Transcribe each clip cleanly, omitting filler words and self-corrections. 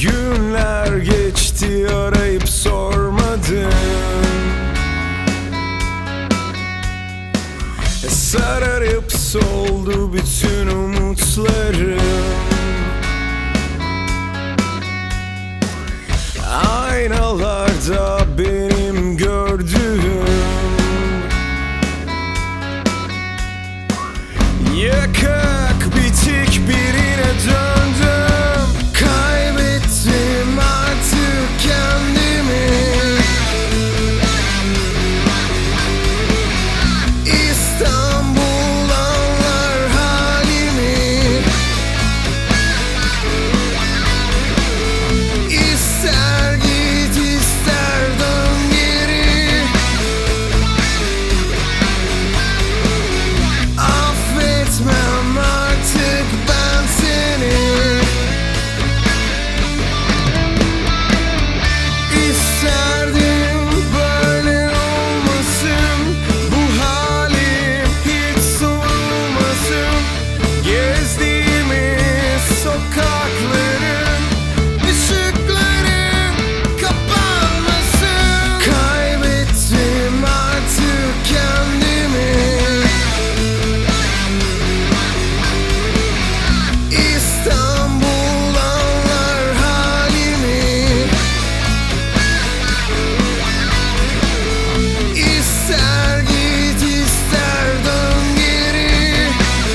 Günler geçti, arayıp sormadın. Sararıp soldu bütün umutlarım. Aynalarda benim gördüğüm yakak bitik birine döndüm. Kaybettim artık kendimi. İstanbul anlar halimi. İster git ister dön geri. Affetmem artık ben seni. İsterdim böyle olmasın, bu halim hiç sorulmasın. Gezdiğimiz sokakların ışıkları kapanmasın. Kaybettim artık kendimi. İstanbul anlar halimi. İster git ister dön geri.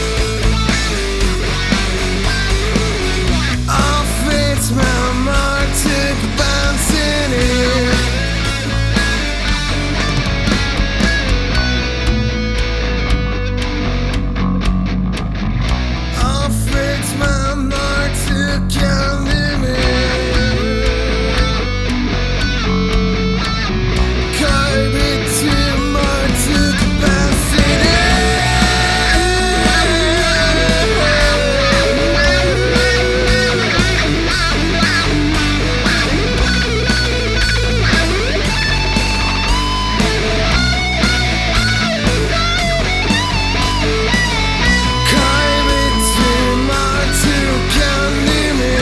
Affetmem artık ben seni. Affetmem artık kendimi. Kaybettim artık ben seni. Kaybettim artık kendimi.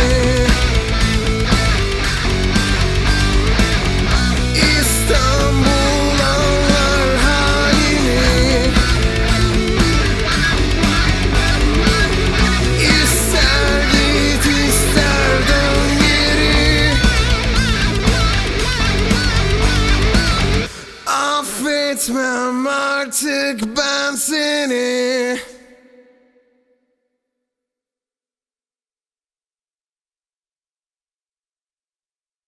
İstanbul anlar halimi. İster git ister dön geri. Affetmem artık ben seni.